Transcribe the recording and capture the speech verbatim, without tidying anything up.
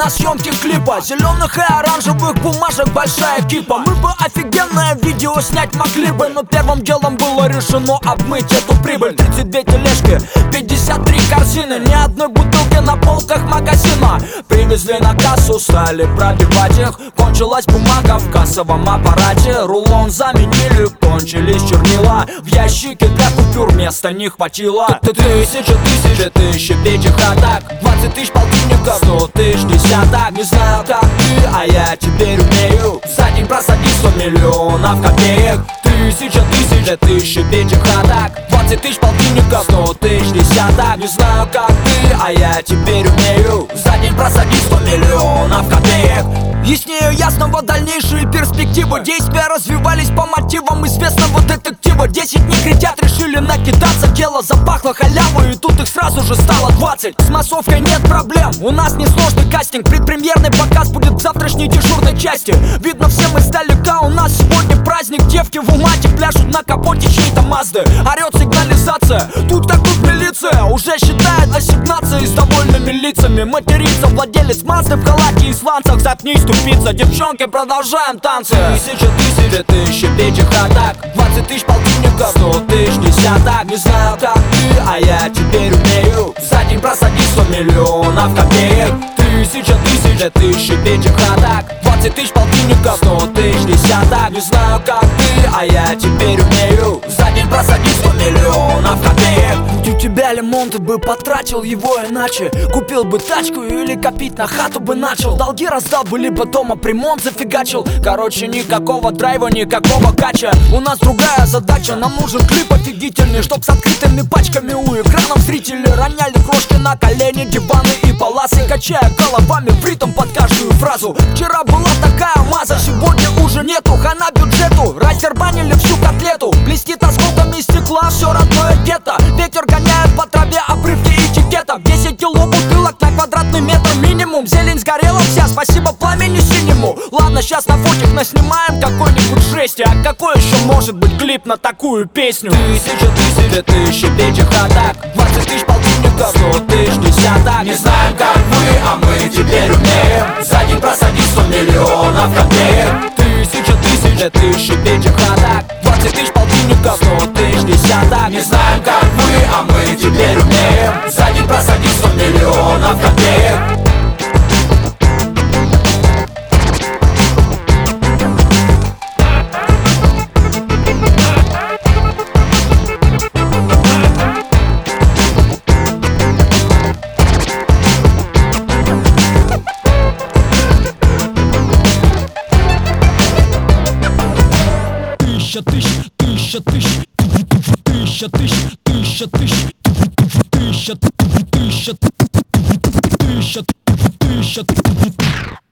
на съемке клипа. Зеленых и оранжевых бумажек большая кипа. Мы бы офигенное видео снять могли бы, но первым делом было решено обмыть эту прибыль. Тридцать две тележки, пятьдесят три корзины, ни одной бутылки на полках магазина. Привезли на кассу, стали пробивать их. Кончилась бумага в кассовом аппарате. Рулон заменили, кончились чернила. В ящике для купюр места не хватило. Тысяча, тысяча, тысяча пятих атак, двадцать тысяч полтинников, сто тысяч десяток. Не знаю как ты, а я теперь умею за день просадить сто миллионов копеек. Тысяча, тысяча, тысяча пятих атак, двадцать тысяч полтинников, сто тысяч десяток. Не знаю как ты, а я теперь умею за день просадить сто миллионов копеек. Яснее ясного дальнейшие перспективы. Действия развивались по мотивам известного детектива. Десять негритят решили накидаться, дело запахло халявой, и тут их сразу же стало двадцать. С массовкой нет проблем, у нас несложный кастинг. Предпремьерный показ будет в завтрашней дежурной части. Видно всем издалека, у нас сегодня праздник. Девки в умате пляшут на капоте чьей-то Мазды. Орет сигнализация, тут так тут милиция. Уже считает ассигнации с довольными лицами. Матерится владелец Мазды в халате и сланцах. Заткнись, тупица, девчонки, продолжаем танцы. Тысяча, тысяча, тысяча пятих атак, двадцать тысяч полтинников, сто тысяч десяток. Не знаю как ты, а я теперь умею за день просадить сто миллионов копеек. Тысяча, тысяча, тысяча пятих атак, двадцать тысяч полтинников, сто тысяч десяток. Не знаю как ты, а я теперь умею за день просадить сто миллионов копеек. Будь у тебя лимон, ты бы потратил его иначе. Купил бы тачку или копить на хату бы начал. Долги раздал бы, либо дома примонт зафигачил. Короче, никакого драйва, никакого кача. У нас другая задача, нам нужен клип офигительный, чтоб с открытыми пачками у экранов зрители роняли крошки на колени, диваны и паласы, качая головами в ритм под каждую фразу. Вчера была такая маза, сегодня уже нету. Хана бюджету, раздербанили всю котлету. Блестит осколками стекла все родное гетто. Ветер гоняет по траве обрывки этикеток. Десять кило бутылок на квадратный метр минимум. Зелень сгорела вся, спасибо пламени синему. Ладно, сейчас на фотик наснимаем какой-нибудь жести. А какой еще может быть клип на такую песню? Тысяча, тысяча, тысяча пятих атак, двадцать тысяч полтинников, сто тысяч десяток. Не знаем как вы, а мы теперь умеем за день просадить сто миллионов копеек. Тысяча, тысяча, тысяча пятих атак, двадцать тысяч полтинников, сто тысяч десяток. Не знаем как вы, а мы теперь умеем за день просадить сто миллионов копеек. Тысяча тысяч, тысяча тысяч, тысяча тысяч, тысяча тысяч, тысяча тысяч, тысяча тысяч, тысяча тысяч.